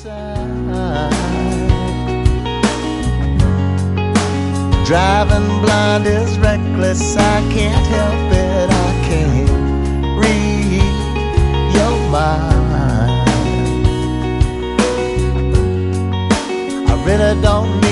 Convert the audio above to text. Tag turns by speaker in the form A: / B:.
A: side. Driving blind is reckless, I can't help it, I can't read your mind. I really don't